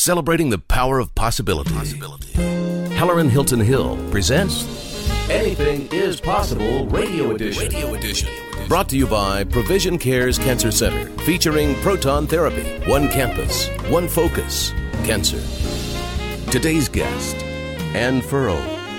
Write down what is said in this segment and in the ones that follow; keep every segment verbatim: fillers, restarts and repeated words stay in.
celebrating the power of possibility. possibility. Heller and Hilton Hill presents Anything is Possible Radio Edition. Radio Edition. Brought to you by Provision Cares Cancer Center, featuring proton therapy, one campus, one focus, cancer. Today's guest, Ann Furrow.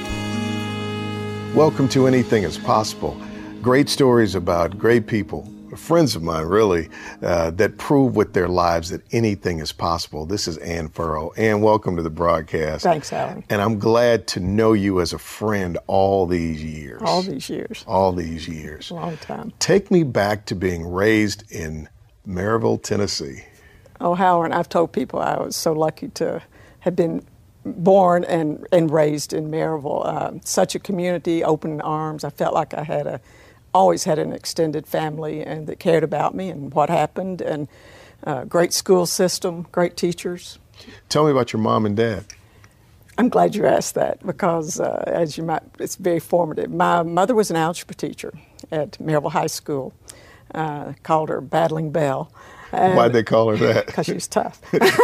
Welcome to Anything is Possible. Great stories about great people, friends of mine really, uh, that prove with their lives that anything is possible. This is Ann Furrow. Ann, welcome to the broadcast. Thanks, Alan. And I'm glad to know you as a friend all these years. All these years. All these years. Long time. Take me back to being raised in Maryville, Tennessee. Oh, Howard, I've told people I was so lucky to have been born and, and raised in Maryville. Uh, such a community, open arms. I felt like I had a always had an extended family and that cared about me and what happened, and uh, great school system, great teachers. Tell me about your mom and dad. I'm glad you asked that because, uh, as you might, it's very formative. My mother was an algebra teacher at Maryville High School. Uh, called her Battling Belle. Why'd they call her that? Because she was tough.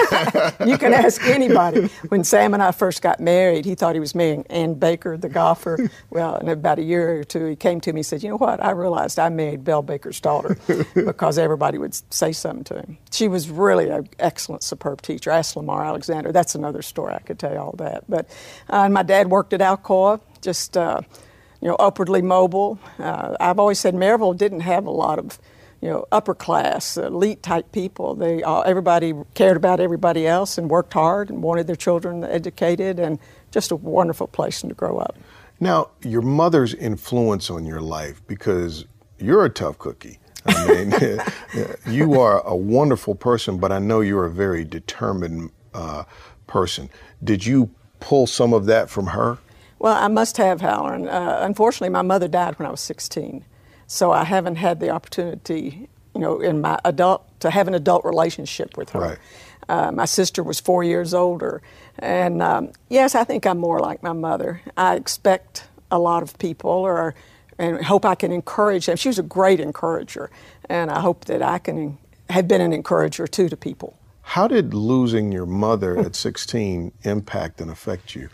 You can ask anybody. When Sam and I first got married, he thought he was marrying Ann Baker, the golfer. Well, in about a year or two, he came to me and said, you know what, I realized I married Belle Baker's daughter because everybody would say something to him. She was really an excellent, superb teacher. Ask Lamar Alexander. That's another story. I could tell you all that. But uh, and my dad worked at Alcoa, just... Uh, you know, upwardly mobile. Uh, I've always said Maryville didn't have a lot of, you know, upper class, elite type people. They all, everybody cared about everybody else and worked hard and wanted their children educated, and just a wonderful place to grow up. Now, your mother's influence on your life, because you're a tough cookie. I mean, you are a wonderful person, but I know you're a very determined uh, person. Did you pull some of that from her? Well, I must have, Halloran. Uh, unfortunately, my mother died when I was sixteen, so I haven't had the opportunity, you know, in my adult to have an adult relationship with her. Right. Uh, my sister was four years older, and um, yes, I think I'm more like my mother. I expect a lot of people, or and hope I can encourage them. She was a great encourager, and I hope that I can have been an encourager too to people. How did losing your mother at sixteen impact and affect you?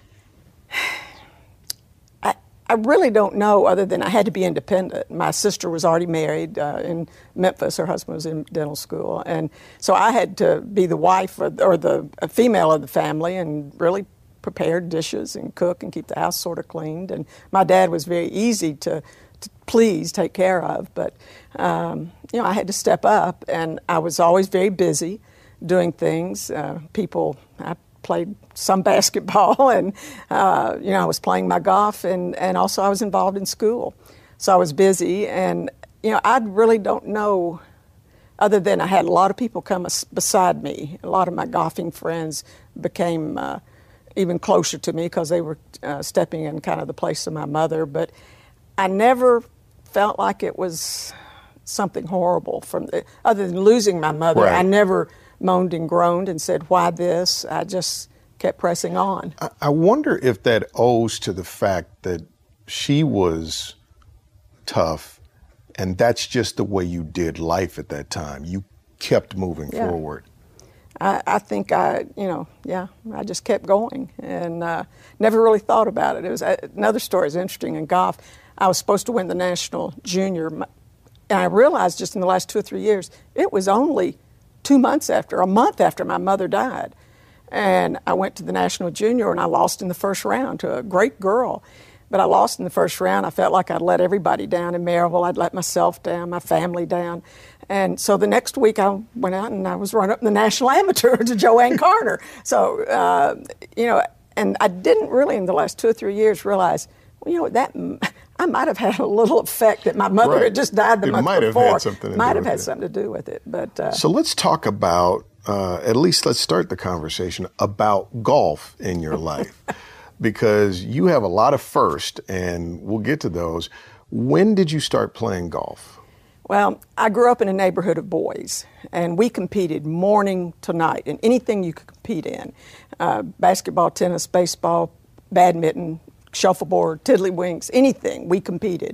I really don't know, other than I had to be independent. My sister was already married uh, in Memphis. Her husband was in dental school. And so I had to be the wife or, or the female of the family and really prepare dishes and cook and keep the house sort of cleaned. And my dad was very easy to, to please take care of. But, um, you know, I had to step up, and I was always very busy doing things. Uh, people, I played some basketball, and uh, you know, I was playing my golf, and, and also I was involved in school. So I was busy, and you know, I really don't know, other than I had a lot of people come beside me. A lot of my golfing friends became uh, even closer to me because they were uh, stepping in kind of the place of my mother. But I never felt like it was something horrible from the, other than losing my mother. Right. I never moaned and groaned and said, why this? I just kept pressing on. I, I wonder if that owes to the fact that she was tough, and that's just the way you did life at that time. You kept moving Yeah. forward. I, I think I, you know, yeah, I just kept going and uh, never really thought about it. It was uh, another story is interesting in golf. I was supposed to win the national junior, and I realized just in the last two or three years, it was only two months after, a month after my mother died. And I went to the National Junior, and I lost in the first round to a great girl. But I lost in the first round. I felt like I'd let everybody down in Maryville. I'd let myself down, my family down. And so the next week I went out and I was running up in the National Amateur to Joanne Carter. So, uh, you know, and I didn't really in the last two or three years realize, well, you know, that I might have had a little effect that my mother Right. had just died the It month might have before. had something to might do have with had it. something to do with it. But uh, So let's talk about, uh, at least let's start the conversation about golf in your life, because you have a lot of firsts, and we'll get to those. When did you start playing golf? Well, I grew up in a neighborhood of boys, and we competed morning to night in anything you could compete in. Uh, basketball, tennis, baseball, badminton, shuffleboard, tiddlywinks, anything, we competed.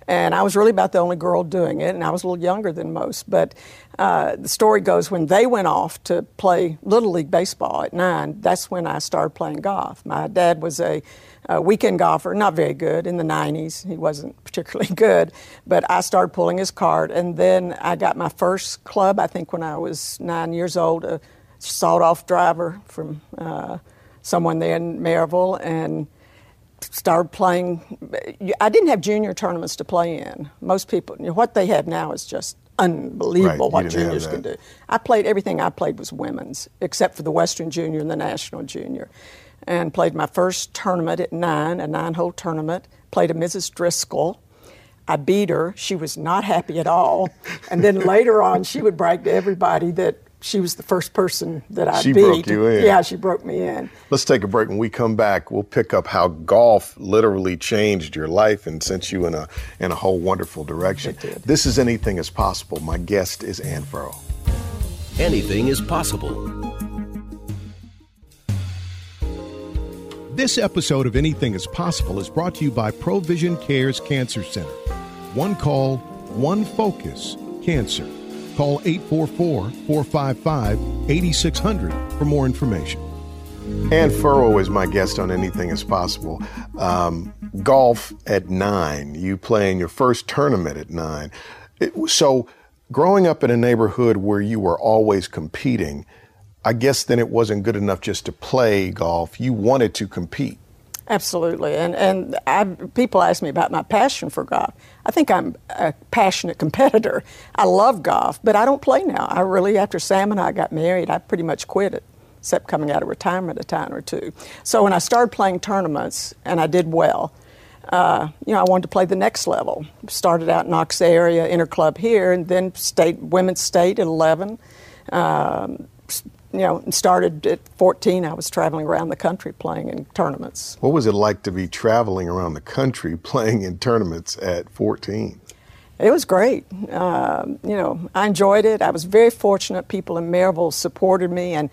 And I was really about the only girl doing it, and I was a little younger than most. But uh, the story goes, when they went off to play Little League Baseball at nine, that's when I started playing golf. My dad was a, a weekend golfer, not very good, in the nineties. He wasn't particularly good. But I started pulling his cart, and then I got my first club, I think, when I was nine years old, a sawed-off driver from uh, someone there in Maryville, and started playing. I didn't have junior tournaments to play in. Most people, you know, what they have now is just unbelievable, right, what juniors can do. I played, everything I played was women's, except for the Western Junior and the National Junior. And played my first tournament at nine, a nine-hole tournament, played a Missus Driscoll. I beat her. She was not happy at all. And then later on, she would brag to everybody that she was the first person that I she beat. She broke you in. Yeah, she broke me in. Let's take a break. When we come back, we'll pick up how golf literally changed your life and sent you in a in a whole wonderful direction. It did. This is Anything is Possible. My guest is Ann Furrow. Anything is possible. This episode of Anything is Possible is brought to you by Provision Cares Cancer Center. One call, one focus, cancer. Call eight four four, four five five, eight six zero zero for more information. Ann Furrow is my guest on Anything is Possible. Um, golf at nine, you playing your first tournament at nine. It, so growing up in a neighborhood where you were always competing, I guess then it wasn't good enough just to play golf. You wanted to compete. Absolutely, and and I, people ask me about my passion for golf. I think I'm a passionate competitor. I love golf, but I don't play now. I really, after Sam and I got married, I pretty much quit it, except coming out of retirement a time or two. So when I started playing tournaments, and I did well, uh, you know, I wanted to play the next level. Started out in Knox area, interclub here, and then state women's state at eleven. Um, You know, started at fourteen, I was traveling around the country playing in tournaments. What was it like to be traveling around the country playing in tournaments at fourteen? It was great. Um, you know, I enjoyed it. I was very fortunate. People in Maryville supported me and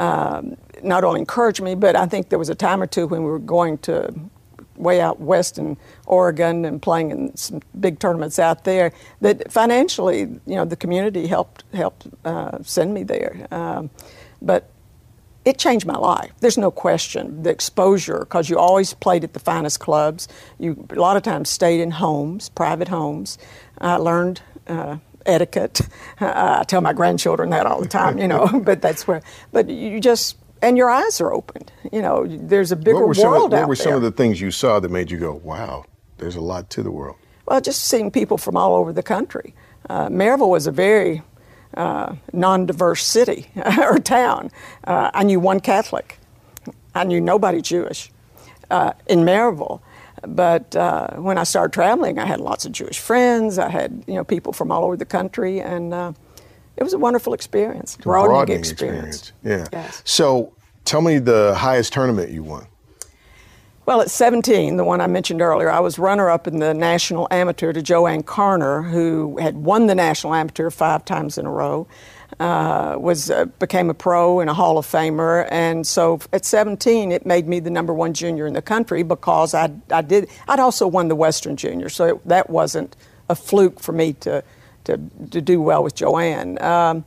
um, not only encouraged me, but I think there was a time or two when we were going to way out west in Oregon and playing in some big tournaments out there that financially, you know, the community helped helped uh, send me there. Um, but it changed my life. There's no question. The exposure, because you always played at the finest clubs. You a lot of times stayed in homes, private homes. I learned uh, etiquette. Uh, I tell my grandchildren that all the time, you know. but that's where. But you just. And your eyes are opened. You know, there's a bigger what were some world of, out What were there. some of the things you saw that made you go, wow, there's a lot to the world? Well, just seeing people from all over the country. Uh, Maryville was a very uh, non-diverse city or town. Uh, I knew one Catholic. I knew nobody Jewish uh, in Maryville. But uh, when I started traveling, I had lots of Jewish friends. I had, you know, people from all over the country, and uh, it was a wonderful experience, broadening, broadening experience. experience. Yeah. Yes. So tell me the highest tournament you won. Well, at seventeen, the one I mentioned earlier, I was runner-up in the National Amateur to Joanne Carner, who had won the National Amateur five times in a row, uh, was uh, became a pro and a Hall of Famer, and so at seventeen, it made me the number one junior in the country because I I did I'd also won the Western Junior, so it, that wasn't a fluke for me to to to do well with Joanne. Um,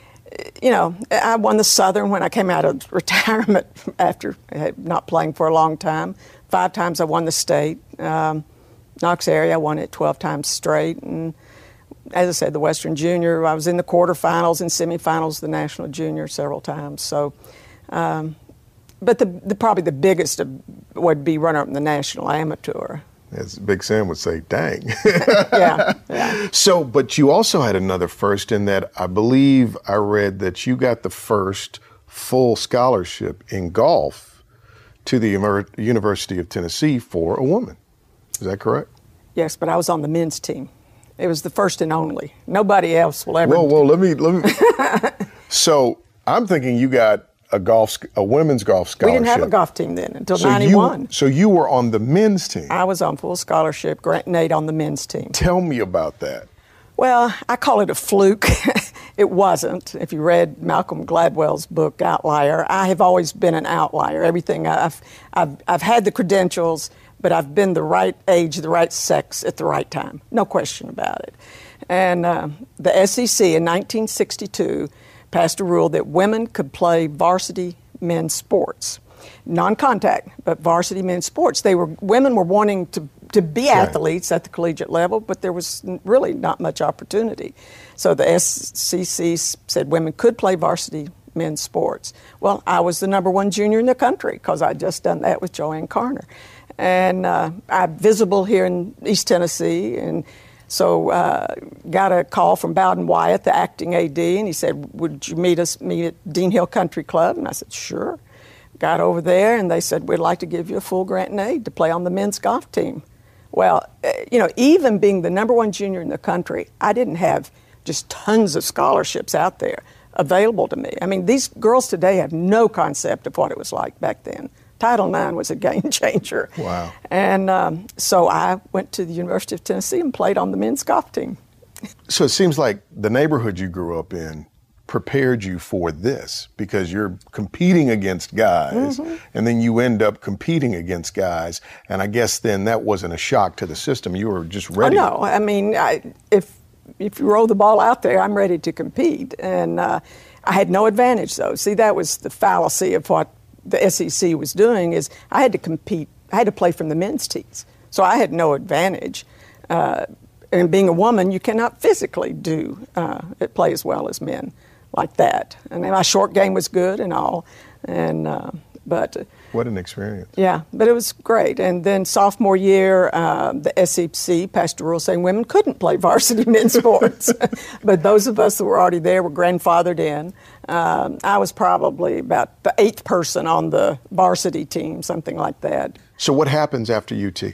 You know, I won the Southern when I came out of retirement after not playing for a long time. Five times I won the state. Um, Knox area, I won it twelve times straight. And as I said, the Western Junior, I was in the quarterfinals and semifinals of the National Junior several times. So, um, but the, the probably the biggest would be runner-up in the National Amateur. As Big Sam would say, dang. yeah, yeah. So, but you also had another first in that I believe I read that you got the first full scholarship in golf to the Emer- University of Tennessee for a woman. Is that correct? Yes, but I was on the men's team. It was the first and only. Nobody else will ever. Whoa, whoa, let me, let me. So I'm thinking you got a golf, a women's golf scholarship. We didn't have a golf team then until so ninety-one. You, so you were on the men's team. I was on full scholarship, Grant and Nate on the men's team. Tell me about that. Well, I call it a fluke. It wasn't. If you read Malcolm Gladwell's book, Outlier, I have always been an outlier. Everything I've, I've, I've had the credentials, but I've been the right age, the right sex at the right time. No question about it. And uh, the S E C in nineteen sixty-two passed a rule that women could play varsity men's sports. Non-contact, but varsity men's sports. They were women were wanting to, to be right. athletes at the collegiate level, but there was really not much opportunity. So the S E C said women could play varsity men's sports. Well, I was the number one junior in the country because I'd just done that with Joanne Carner. And uh, I'm visible here in East Tennessee, and so uh, got a call from Bowden Wyatt, the acting A D, and he said, would you meet us meet at Dean Hill Country Club? And I said, sure. Got over there, and they said, we'd like to give you a full grant and aid to play on the men's golf team. Well, you know, even being the number one junior in the country, I didn't have just tons of scholarships out there available to me. I mean, these girls today have no concept of what it was like back then. Title nine was a game changer. Wow. And um, so I went to the University of Tennessee and played on the men's golf team. So it seems like the neighborhood you grew up in prepared you for this, because you're competing against guys, mm-hmm. and then you end up competing against guys, and I guess then that wasn't a shock to the system. You were just ready. Oh, no. I mean, I, if if you roll the ball out there, I'm ready to compete. And uh, I had no advantage, though. See, that was the fallacy of what the S E C was doing, is I had to compete. I had to play from the men's teams. So I had no advantage. Uh, and being a woman, you cannot physically do uh, play as well as men like that. And my short game was good and all. And uh, but what an experience. Yeah, but it was great. And then sophomore year, uh, the S E C passed a rule saying women couldn't play varsity men's sports. But those of us that were already there were grandfathered in. Um, I was probably about the eighth person on the varsity team, something like that. So what happens after U T?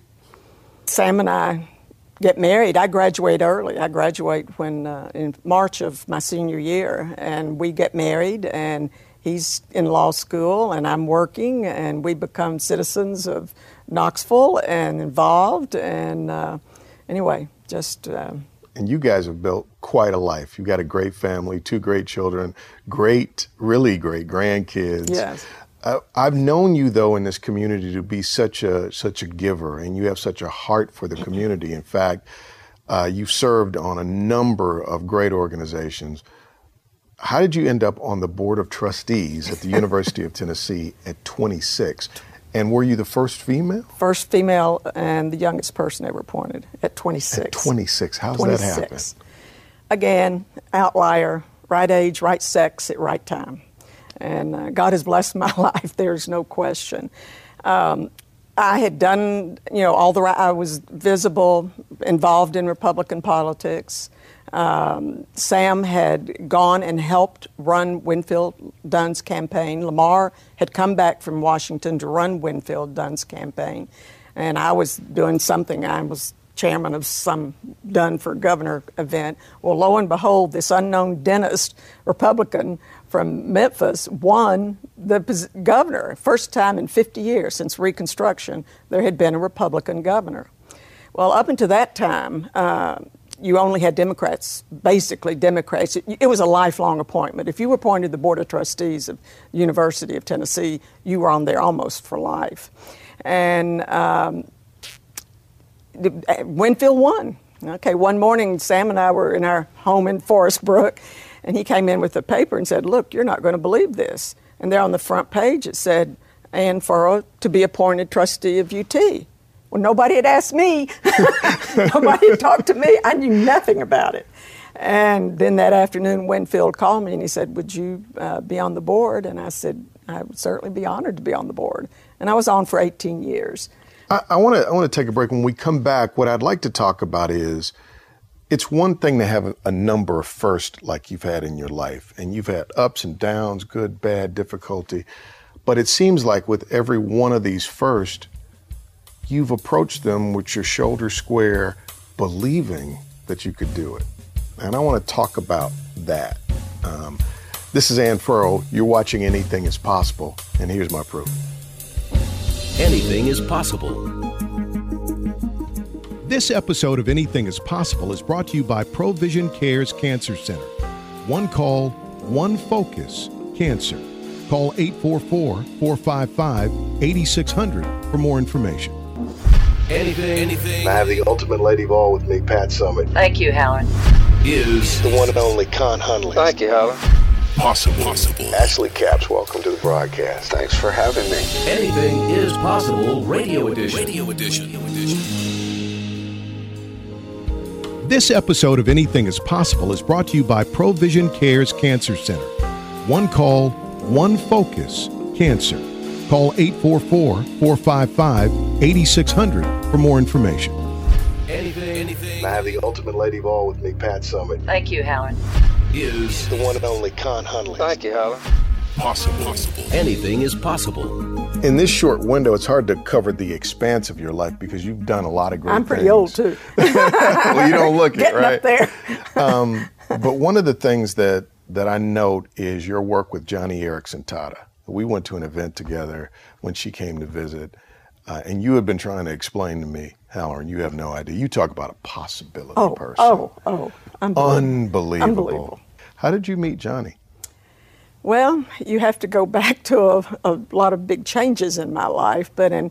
Sam and I get married. I graduate early. I graduate when uh, in March of my senior year, and we get married, and he's in law school, and I'm working, and we become citizens of Knoxville and involved, and uh, anyway, just... Uh, and you guys have built quite a life. You've got a great family, two great children, great, really great grandkids. Yes. Uh, I've known you, though, in this community to be such a such a giver, and you have such a heart for the community. In fact, uh, you've served on a number of great organizations. How did you end up on the Board of Trustees at the University of Tennessee at twenty-six? And were you the first female? First female and the youngest person ever appointed at twenty-six. At twenty-six. How's twenty-six. That happen? Again, outlier, right age, right sex at right time. And uh, God has blessed my life, there's no question. Um, I had done, you know, all the, I was visible, involved in Republican politics. Um, Sam had gone and helped run Winfield Dunn's campaign. Lamar had come back from Washington to run Winfield Dunn's campaign. And I was doing something, I was chairman of some Dunn for Governor event. Well, lo and behold, this unknown dentist, Republican from Memphis, won the governor. First time in fifty years since Reconstruction, there had been a Republican governor. Well, up until that time, uh, you only had Democrats, basically Democrats. It, it was a lifelong appointment. If you were appointed to the Board of Trustees of the University of Tennessee, you were on there almost for life. And um, Winfield won. Okay, one morning, Sam and I were in our home in Forest Brook, and he came in with a paper and said, look, you're not going to believe this. And there on the front page it said, Ann Furrow to be appointed trustee of U T. Well, nobody had asked me. Nobody had talked to me. I knew nothing about it. And then that afternoon, Winfield called me and he said, would you uh, be on the board? And I said, I would certainly be honored to be on the board. And I was on for eighteen years. I want to I want to take a break. When we come back, what I'd like to talk about is, it's one thing to have a, a number of firsts like you've had in your life, and you've had ups and downs, good, bad, difficulty. But it seems like with every one of these firsts, you've approached them with your shoulders square, believing that you could do it. And I want to talk about that. Um, this is Ann Furrow. You're watching Anything is Possible, and here's my proof. Anything is possible. This episode of Anything is Possible is brought to you by Provision Cares Cancer Center. One call, one focus, cancer. Call eight four four, four five five, eight six zero zero for more information. Anything, anything. I have the ultimate lady ball with me, Pat Summitt. Thank you, Howard. Is the one and only Con Hunley. Thank you, Howard. Possible. Possible. Ashley Capps, welcome to the broadcast. Thanks for having me. Anything is possible. Radio edition. Radio edition. This episode of Anything is Possible is brought to you by Provision Cares Cancer Center. One call, one focus, cancer. Call eight four four, four five five, eight six zero zero for more information. Anything, anything. I have the ultimate lady ball with me, Pat Summitt. Thank you, Howard. Is the one and only Con Hunley. Thank you, Howard. Possible. Possible. Anything is possible. In this short window, it's hard to cover the expanse of your life because you've done a lot of great I'm pretty things. old, too. Well, you don't look it, Getting right? up there. um, but one of the things that, that I note is your work with Joni Eareckson Tada. We went to an event together when she came to visit, uh, and you had been trying to explain to me, Halloran, you have no idea. You talk about a possibility Oh, person. oh, oh. Unbelievable. Unbelievable. Unbelievable. How did you meet Joni? Well, you have to go back to a, a lot of big changes in my life, but in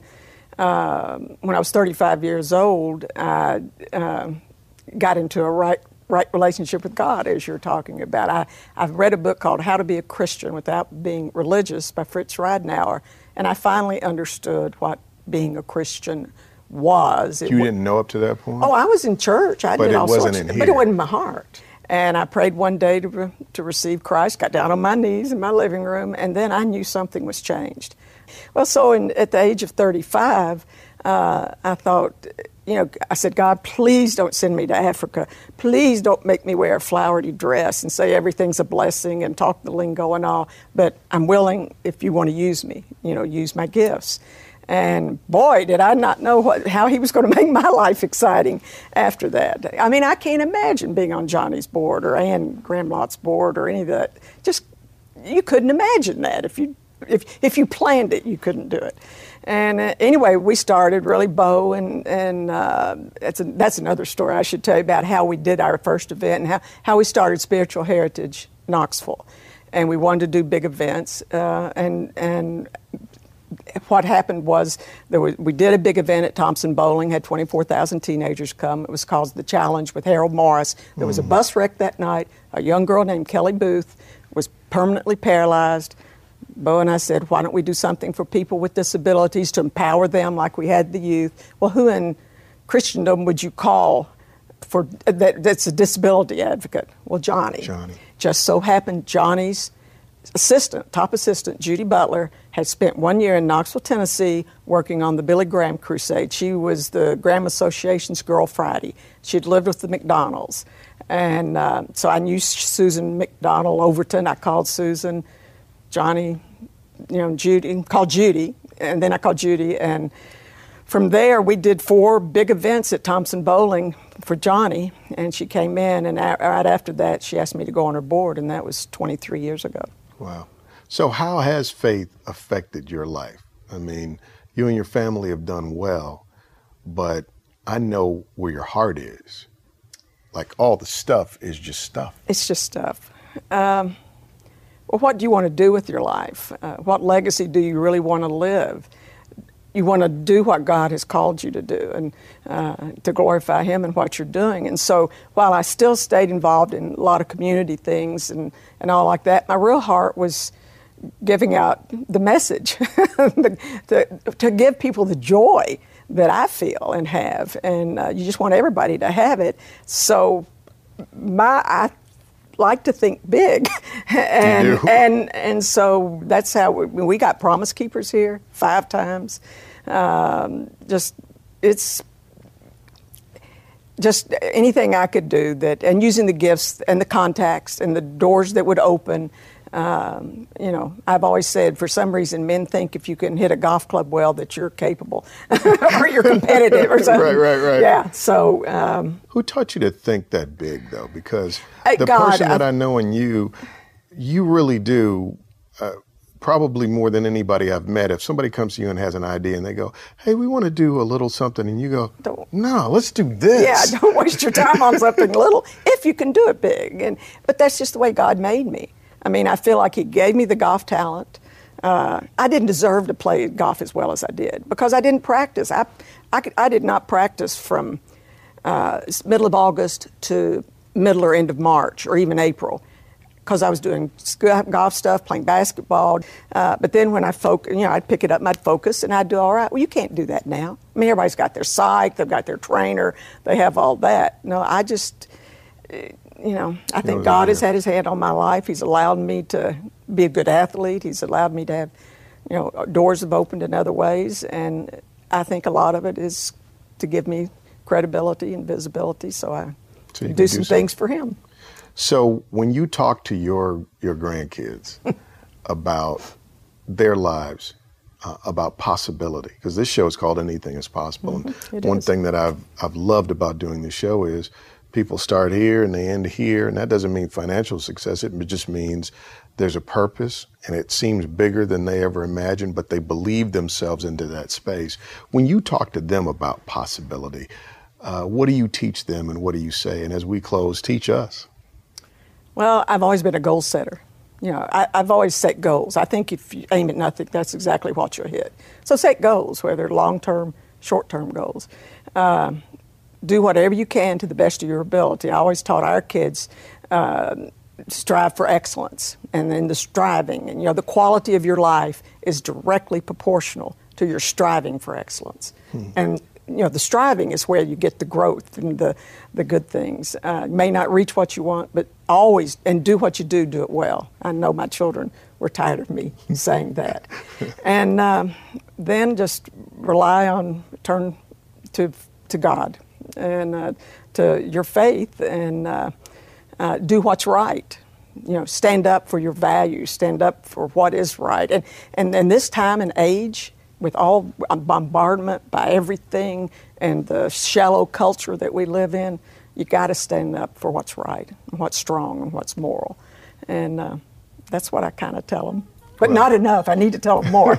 uh, when I was thirty-five years old, I uh, got into a right right relationship with God, as you're talking about. I, I've read a book called How to Be a Christian Without Being Religious by Fritz Ridenour, and I finally understood what being a Christian was. It You wa- didn't know up to that point? Oh, I was in church. I But did it all wasn't sorts, in but here. it wasn't in my heart. And I prayed one day to, re- to receive Christ, got down on my knees in my living room, and then I knew something was changed. Well, so in, at the age of thirty-five, uh, I thought, you know, I said, God, please don't send me to Africa. Please don't make me wear a flowery dress and say everything's a blessing and talk the lingo and all. But I'm willing if you want to use me, you know, use my gifts. And boy, did I not know what, how he was going to make my life exciting after that. I mean, I can't imagine being on Johnny's board or Ann Gramlott's board or any of that. Just, you couldn't imagine that. If you if if you planned it, you couldn't do it. And uh, anyway, we started really, Bo, and, and uh, that's, a, that's another story I should tell you about how we did our first event and how, how we started Spiritual Heritage Knoxville. And we wanted to do big events, uh, and and what happened was, there was we did a big event at Thompson Bowling, had twenty-four thousand teenagers come. It was called The Challenge with Harold Morris. There was a bus wreck that night. A young girl named Kelly Booth was permanently paralyzed. Bo and I said, why don't we do something for people with disabilities to empower them like we had the youth? Well, who in Christendom would you call for that, that's a disability advocate? Well, Johnny. Johnny. Just so happened Johnny's assistant, top assistant, Judy Butler, had spent one year in Knoxville, Tennessee, working on the Billy Graham Crusade. She was the Graham Association's Girl Friday. She'd lived with the McDonald's. And uh, so I knew Susan McDonald Overton. I called Susan, Johnny, you know, Judy, called Judy, and then I called Judy. And from there, we did four big events at Thompson Bowling for Johnny, and she came in, and a- right after that, she asked me to go on her board, and that was twenty-three years ago. Wow. So how has faith affected your life? I mean, you and your family have done well, but I know where your heart is. Like, all the stuff is just stuff. It's just stuff. Um, well, what do you want to do with your life? Uh, what legacy do you really want to live? You want to do what God has called you to do and uh, to glorify Him in what you're doing. And so while I still stayed involved in a lot of community things and, and all like that, my real heart was giving out the message, to, to give people the joy that I feel and have. And uh, you just want everybody to have it. So my I like to think big. and, You do? and and so that's how we, we got Promise Keepers here five times. Um, just it's just anything I could do that, and using the gifts and the contacts and the doors that would open. Um, you know, I've always said, for some reason, men think if you can hit a golf club well that you're capable or you're competitive or something. Right, right, right. Yeah. So. Um, Who taught you to think that big, though? Because Hey, the God, person that I- I know in you, you really do, uh, probably more than anybody I've met. If somebody comes to you and has an idea and they go, hey, we want to do a little something, and you go, Don't- no, let's do this. Yeah, don't waste your time on something little if you can do it big. And but that's just the way God made me. I mean, I feel like He gave me the golf talent. uh, I didn't deserve to play golf as well as I did because I didn't practice. I, I, could, I did not practice from uh, middle of August to middle or end of March or even April because I was doing golf stuff, playing basketball. Uh, but then when I focus, you know, I'd pick it up and I'd focus and I'd do all right. Well, you can't do that now. I mean, everybody's got their psych, they've got their trainer, they have all that. No, I just, you know, I think God has had his hand on my life. He's allowed me to be a good athlete. He's allowed me to have, you know, doors have opened in other ways. And I think a lot of it is to give me credibility and visibility so I so can do some do things for him. So when you talk to your your grandkids about their lives, uh, about possibility, because this show is called Anything is Possible. Mm-hmm. And one is. thing that I've I've loved about doing this show is people start here and they end here, and that doesn't mean financial success. It just means there's a purpose, and it seems bigger than they ever imagined, but they believe themselves into that space. When you talk to them about possibility, uh, what do you teach them and what do you say? And as we close, teach us. Well, I've always been a goal setter. You know, I, I've always set goals. I think if you aim at nothing, that's exactly what you'll hit. So set goals, whether long-term, short-term goals. Uh, do whatever you can to the best of your ability. I always taught our kids, uh, strive for excellence. And then the striving, and you know, the quality of your life is directly proportional to your striving for excellence. Hmm. And you know, the striving is where you get the growth and the, the good things. Uh, you may not reach what you want, but always, and do what you do, do it well. I know my children were tired of me saying that. And um, then just rely on, turn to to God and uh, to your faith and uh, uh, do what's right. You know, stand up for your values, stand up for what is right. And, and, and this time and age, with all bombardment by everything and the shallow culture that we live in, you got to stand up for what's right, and what's strong, and what's moral. And uh, that's what I kind of tell them. But well, not enough. I need to tell them more.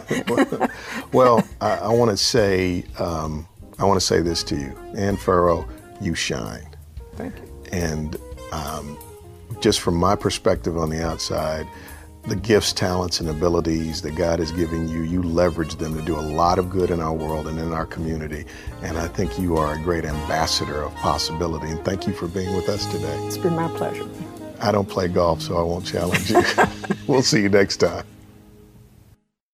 Well, I, I want to say, um, I want to say this to you, Ann Furrow, you shine. Thank you. And um, just from my perspective on the outside, the gifts, talents, and abilities that God has given you, you leverage them to do a lot of good in our world and in our community. And I think you are a great ambassador of possibility. And thank you for being with us today. It's been my pleasure. I don't play golf, so I won't challenge you. We'll see you next time.